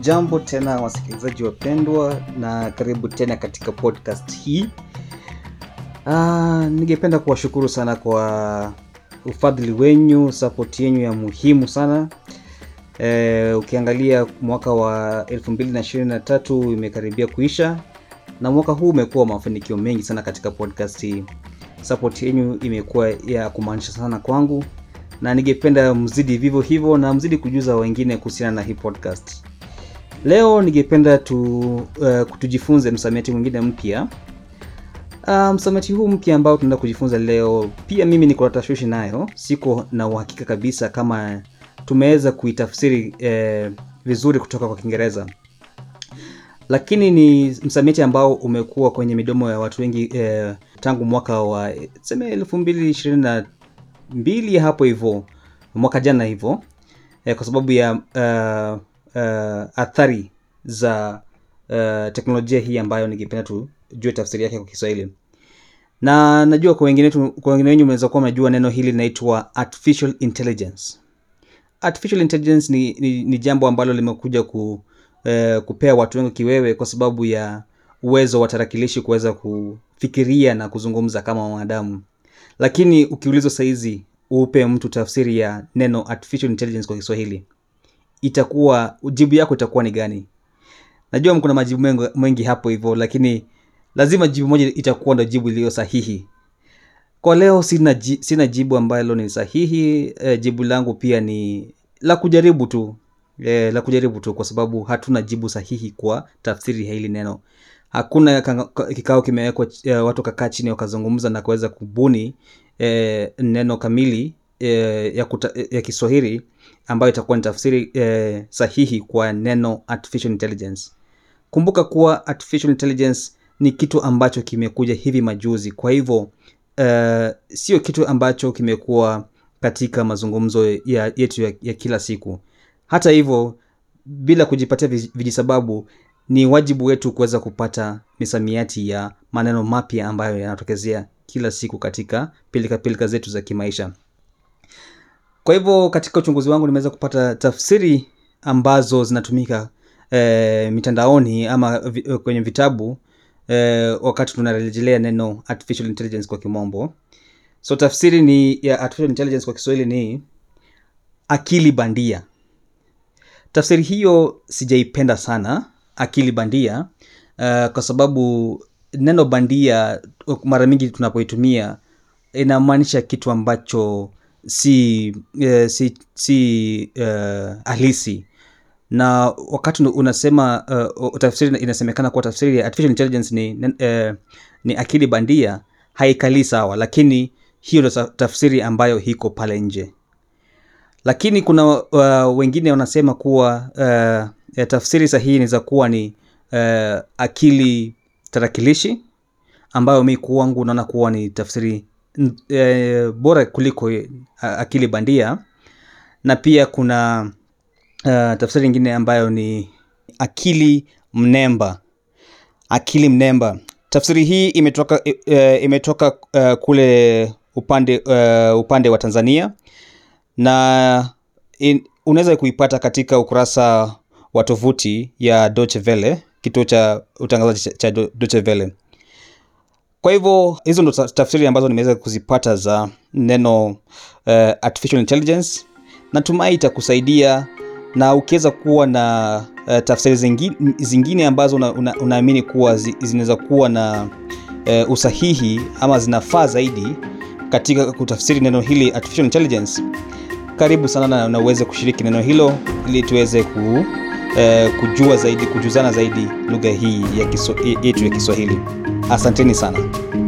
Hamjambo tena wasikilizaji wapendwa, na karibu tena katika podcast hii. Ningependa kuwashukuru sana kwa ufadhili wenyu, support yenu ya muhimu sana. Ukiangalia mwaka wa 2023 imekaribia kuisha, na mwaka huu umekuwa mafanikio mengi sana katika podcast hii. Support yenu imekuwa ya kumaanisha sana kwangu, na ningependa mzidi vivyo hivyo na mzidi kujuza wengine kuhusiana na hii podcast. Leo ningependa tujifunze msamiati mwingine mpya. Msamiati huu mpya ambao tunaenda kujifunza leo, pia mimi niko na tashwishi nayo, siko na uhakika kabisa kama tumeweza kuitafsiri vizuri kutoka kwa Kiingereza. Lakini ni msamiati ambao umekuwa kwenye midomo ya watu wengi tangu mwaka wa 2022 hapo hivyo, mwaka jana hivyo, kwa sababu ya athari za teknolojia hii ambayo ningependa tujue tafsiri yake kwa Kiswahili. Na najua kwa wengine wenyu mnaweza kuwa mnajua neno hili linaitwa artificial intelligence. Artificial intelligence ni jambo ambalo limekuja kupea watu wengi kiwewe kwa sababu ya uwezo wa tarakilishi kuweza kufikiria na kuzungumza kama wanadamu. Lakini ukiulizwa saizi upe mtu tafsiri ya neno artificial intelligence kwa Kiswahili, jibu yako itakuwa ni gani? Najua mko na majibu mengi hapo hivyo, lakini lazima jibu moja itakuwa ndio jibu iliyo sahihi. Kwa leo sina jibu ambalo ni sahihi. Jibu langu pia ni la kujaribu tu, kwa sababu hatuna jibu sahihi kwa tafsiri ya hili neno. Hakuna kikao kimewekwa watu kakaa chini wakazungumza na kuweza kubuni neno kamili ya Kiswahili ambayo itakuwa ni tafsiri sahihi kwa neno artificial intelligence. Kumbuka kuwa artificial intelligence ni kitu ambacho kimekuja hivi majuzi. Kwa hivyo sio kitu ambacho kimekuwa katika mazungumzo yetu ya kila siku. Hata hivyo, bila kujipatia vijisababu, ni wajibu wetu kuweza kupata misamiati ya maneno mapya ambayo yanatokezea kila siku katika pilika zetu za kimaisha. Kwa hivyo katika uchunguzi wangu nimeweza kupata tafsiri ambazo zinatumika mitandaoni ama kwenye vitabu wakati tunarejelea neno artificial intelligence kwa kimombo. So tafsiri ya artificial intelligence kwa Kiswahili ni akili bandia. Tafsiri hiyo sijaipenda sana, akili bandia, kwa sababu neno bandia mara mingi tunapoitumia inamaanisha kitu ambacho si halisi. Na wakati unasema tafsiri inasemekana kwa tafsiri ya artificial intelligence ni akili bandia, haikali sawa, lakini hiyo ndio tafsiri ambayo hiko pale nje. Lakini kuna wengine wanasema kuwa tafsiri sahihi inaweza kuwa ni akili tarakilishi, ambayo mimi kwangu naona kuwa ni tafsiri bora kuliko akili bandia. Na pia kuna tafsiri nyingine ambayo ni akili mnemba. Tafsiri hii imetoka kule upande wa Tanzania, na unaweza kuipata katika ukurasa wa tovuti ya Deutsche Welle, kituo cha utangazaji cha Deutsche Welle. Kwa hivyo hizo ndo tafsiri ambazo nimeweza kuzipata za neno artificial intelligence. Natumai itakusaidia, na ukiweza kuwa na tafsiri zingine ambazo unaamini kuwa zinaweza kuwa na usahihi ama zinafaa zaidi katika kutafsiri neno hili artificial intelligence, karibu sana na uweze kushiriki neno hilo ili tuweze kujuzana zaidi lugha hii yetu ya Kiswahili. Asanteni sana.